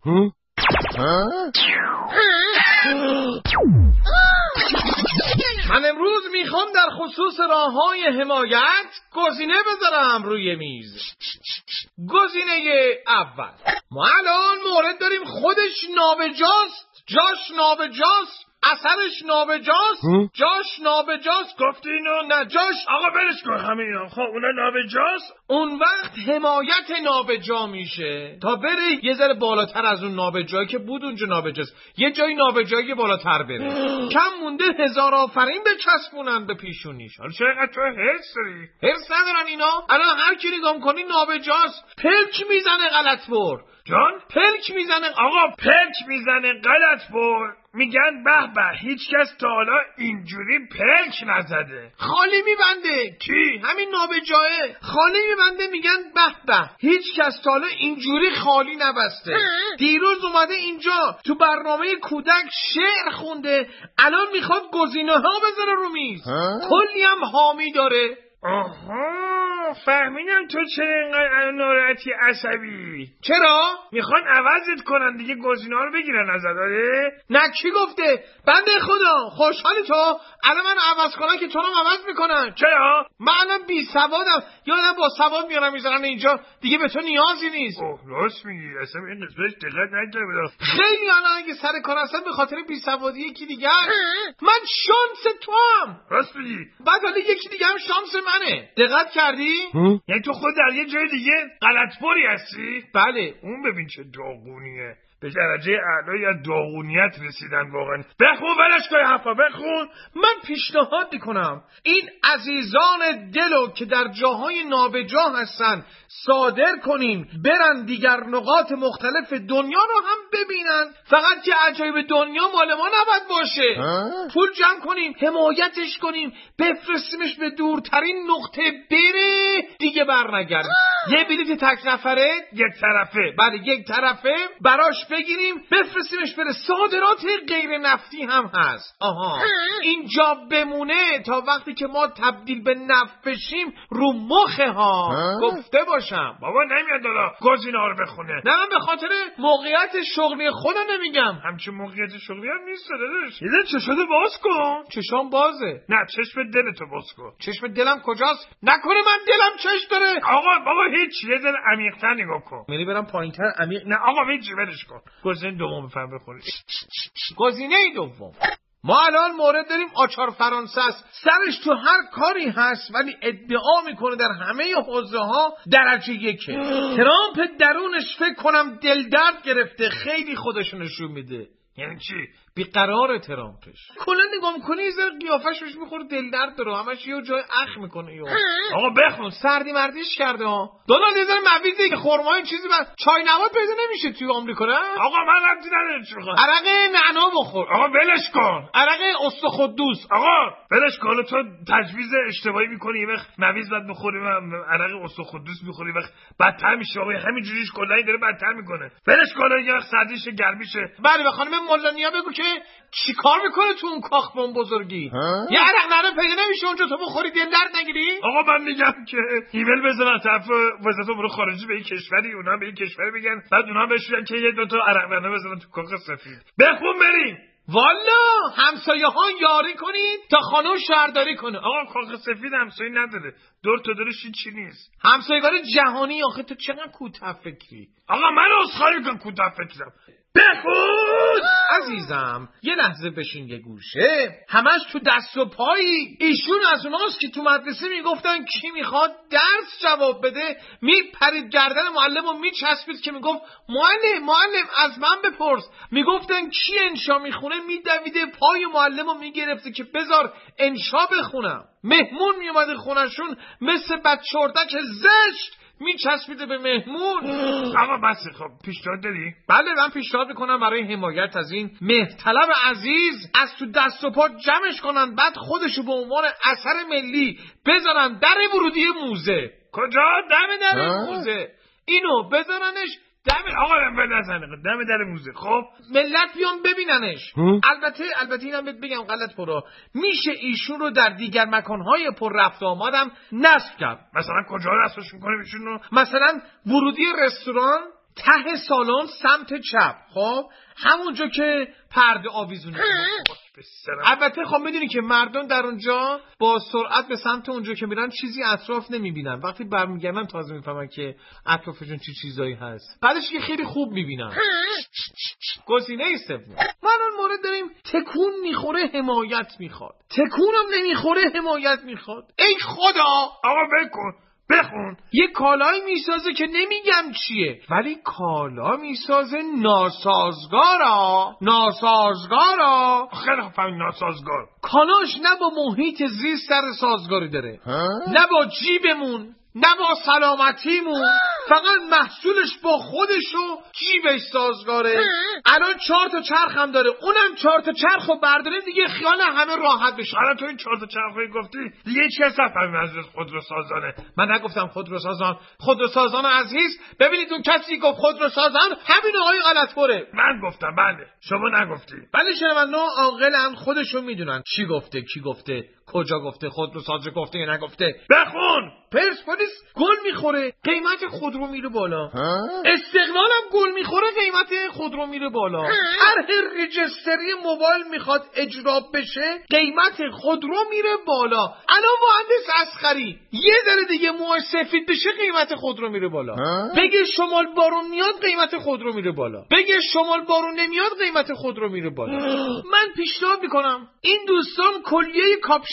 من امروز میخوام در خصوص راه‌های حمایت گزینه بذارم روی میز. گزینه اول، ما الان مورد داریم خودش نابجاست، جاش نابجاست، اثرش نابجاست، جاش نابجاست. گفتی اینو؟ نه جاش. آقا برش کن همه اینا. خب اونا نابجاست. اون وقت حمایت نابجا میشه تا بره یه ذره بالاتر از اون نابجایی که بود اونجا نابجاست، یه جایی نابجایی بالاتر بره. کم مونده هزار آفرین بچسبونن به پیشونیش. حالا چرا تو حس داری؟ حس ندارن اینا؟ الان هر کی نگاه کنی نابجاست. پلک میزنه غلط‌بر. جان؟ پلک میزنه. آقا پلک میزنه غلط‌بر. میگن به به هیچ کس تا حالا اینجوری پلک نزده. خالی میبنده. کی؟ همین نابجاه خالی میبنده. میگن به به هیچ کس تا حالا اینجوری خالی نبسته. دیروز اومده اینجا تو برنامه کودک شعر خونده، الان میخواد گزینه ها بذاره رو میز. کلی هم حامی داره. آها فهمیدم تو چرا اینقدر ناراحتی عصبی. چرا؟ میخوان عوضت کنن دیگه، گزینه ها رو بگیرن ازت. داره؟ نه کی گفته؟ بنده خدا خوشحالی تو الان من عوض کنن که تو رو عوض میکنن. چرا؟ من الان بی سوادم، یادم با سواد میارم میذارن اینجا، دیگه به تو نیازی نیست. اوه راست میگی، اصلا این قسمتش دقت نکردم. خیلی الان اگه سر کار هستن به خاطر بی سوادی یکی دیگه. من شانس تو هم. راست میگی. بعد حالا یکی دیگه هم شانس منه. دقت کردی؟ یعنی تو خود در یه جای دیگه غلط‌بری هستی؟ بله. اون ببین چه داغونیه. به درجه اعلایی از داغونیت رسیدن واقعا. بخون ولش کن حرفا بخون. من پیشنهاد میکنم این عزیزان دلو که در جاهای نابجا هستن صادر کنیم، برن دیگر نقاط مختلف دنیا رو هم ببینن. فقط که عجایب دنیا مال ما نباید باشه. پول جمع کنیم، حمایتش کنیم، بفرستیمش به دورترین نقطه، بره دیگه برنگرد. یه بلیت تک نفره یک طرفه، بله یک طرفه براش بگیریم، بفرستیمش بره. صادرات غیر نفتی هم هست. اینجا بمونه تا وقتی که ما تبدیل به نفت بشیم رو مخه ها. گفته باشم بابا نمیاد حالا گزینه ها رو بخونه. نه من به خاطر موقعیت شغلی خودم نمیگم. همچین موقعیت شغلی هم نیست داداش. یه چشاتو باز کن. چشام بازه. نه چشم دلتو باز کن. چشم دلم کجاست؟ نکنه من دلم چشم داره. آقا بابا هیچ، یه ذره عمیق‌تر نگاه کن. یعنی برم پایین‌تر عمیق؟ نه آقا هیچ، ولش کن. گزینه دوم بفهم بخونی. گزینه دوم، ما الان مورد داریم آچار فرانسه است. سرش تو هر کاری هست ولی ادعا میکنه در همه حوزه ها درجه یکه. ترامپ درونش فکر کنم دل درد گرفته، خیلی خودشو نشون میده. یعنی چی؟ بیقرار ترامپش. کلا نگاه میکنی یه ذره قیافش بهش میخوره دل درد داره، همش یه جای اخ میکنه. آقا بخون. سردی مردیش کرده ها. دونالد یه ذره مویزه که خرمای چیزی چای نبات پیدا نمیشه توی آمریکا. نه آقا من ربطی نداره چی میخواد. عرق نعنا بخور. آقا ولش کن. عرق استخدوس. آقا ولش کن. تو تجویز اشتباهی میکنی، یه وقت مویز بعد بخوری و عرق استخدوس میخوری، وقت بدتر میشه. آقا همین جوریش کلا داره بدتر میکنه. ولش کن. یه وقت سردیشه گرمیشه. بله به خانم مولانیا بگو که چیکار میکنه تو اون کاخ بم بزرگی. یه عرق نعنا پیدا نمیشه اونجا تو بخوری دل درد نگیری. آقا من میگم که ایمیل بزنن طرف وزارت امور خارجه به این کشوری، اونا به این کشوری بگن، بعد اونا بهش بگن که یه دو تا عرق نعنا بزنن تو کاخ سفید. بخون بریم. والا همسایه ها یاری کنید تا خانم شهرداری کنه. آقا کاخ سفید همسایه نداره، دور تا دورش چی نیست. همسایگان جهانی. آخه تو چقدر کوتاه فکری. آقا من عذرخواهی میکنم کوتاه فکرم. بخون عزیزم. یه لحظه بشین یه گوشه. همش تو دست و پایی. ایشون از اوناست که تو مدرسه میگفتن کی میخواد درس جواب بده میپرید گردن معلم و میچسبید که میگفت معلم از من بپرس. میگفتن کی انشا میخونه میدویده پای معلم و میگرفته که بذار انشا بخونم. مهمون میومده خونشون مثل بچه اردک زشت میچسبیده به مهمون. آقا بس خب پیشنهاد داری؟ بله من پیشنهاد میکنم برای حمایت از این مهرطلب عزیز از تو دست و پا جمعش کنن، بعد خودشو به عنوان اثر ملی بذارن در ورودی موزه. کجا؟ دم موزه. اینو بذارنش آقا دم در موزه. خب ملت بیان ببیننش. البته اینم بهت بگم غلط پرا میشه ایشون رو در دیگر مکانهای پر رفت آمدم نصب کرد. مثلا کجا نصبش میکنه ایشون رو؟ مثلا ورودی رستوران، ته سالن سمت چپ. خب همونجا که پرده آویزونه. البته خب میدونی که مردم در اونجا با سرعت به سمت اونجا که میرن چیزی اطراف نمیبینن، وقتی برمیگردن تازه میفهمن که اطرافشون چی چیزایی هست، بعدش که خیلی خوب میبینن. گزینه سوم، ما الان مورد داریم تکون میخوره حمایت میخواد. تکونم نمیخوره حمایت میخواد. ای خدا آقا بخون. یه کالایی میسازه که نمیگم چیه، ولی کالا میسازه ناسازگارا. خیلی خوب فهمید ناسازگار. کالاش نه با محیط زیست سر سازگاری داره، نه با جیبمون، نه با سلامتیمون، فقط محصولش با خودش و جیبش سازگاره. الان 4 تا چرخ هم داره، اونم 4 تا چرخ رو برداریم دیگه خیال همه راحت بشه. الان تو این 4 تا چرخی گفتی دیگه چه سفهمی از خودروسازانه؟ من نگفتم خودروسازان. خودروسازان عزیز ببینید اون کسی گفت خودروسازان همین آقای غلط‌پره. من گفتم بله، شما نگفتی. بله شنونده‌ها عاقلن، خودشون میدونن چی گفته، کی گفته، کجا گفته، خودروساز گفته یا نگفته. بخون. پرسپولیس گل میخوره قیمت خودرو میره بالا. استقلالم گل میخوره قیمت خودرو میره بالا. هر رجستری موبایل میخواد اجرا بشه قیمت خودرو میره بالا. الان مهندس اصغری یه ذره دیگه موهاش سفید بشه قیمت خودرو میره بالا. بگه شمال بارون میاد قیمت خودرو میره بالا. بگه شمال بارون نمیاد قیمت خودرو میره بالا. من پیشنهاد میکنم این دوستان کلیه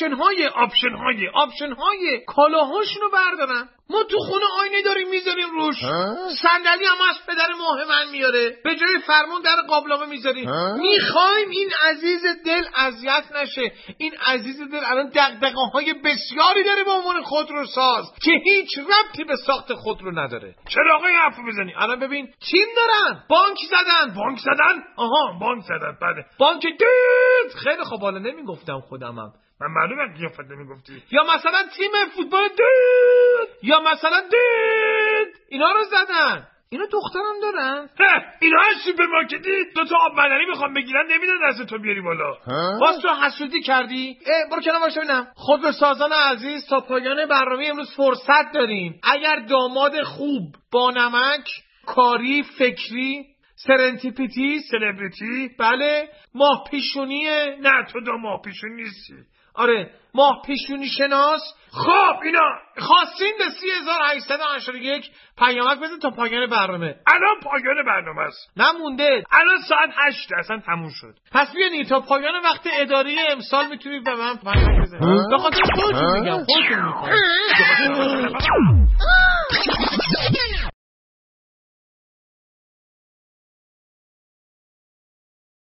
آپشن های کالاهاشونو بردارن. ما تو خونه آینه داریم میذاریم روش، صندلی هم از پدر ماه من میاره، به جای فرمون در قابلمه میذاریم. میخوایم این عزیز دل اذیت نشه. این عزیز دل الان دغدغه‌های بسیاری داره به عنوان خودروساز که هیچ ربطی به ساخت خودرو نداره. چرا آقا حرفو بزنی؟ الان ببین تیم دارن، بانک زدن. آها بانک زدن. بله بانک دید. خیلی خب حالا نمیگفتم خودمم، من معلومه که قیافت نمیگفتی. یا مثلا تیم فوتبال دید، یا مثلا دید. اینا رو زدن. اینا دخترم دارن. اینا از سوپرمارکتی 2 تا آب معدنی میخوام بگیرن نمیدن دست تو بیاری بالا. باز تو حسودی کردی؟ برو کنار باشه ببینم. خودروسازان عزیز تا پایان برنامه امروز فرصت داریم. اگر داماد خوب با نمک، کاری، فکری، سلبریتی، بله، ماه پیشونیه. نه تو دا ماه پیشونی نیستی. آره ماه پیشونی شناس. خب اینا خواستین به 3881 پیامک بزن تا پایان برنامه. الان پایان برنامه است. نمونده. الان ساعت 8 اصلا تموم شد. پس بیانید تا پایان وقت اداری امسال میتونید به من پیامک بزنید. به خاطر خودتون میگم، خودتون میگم.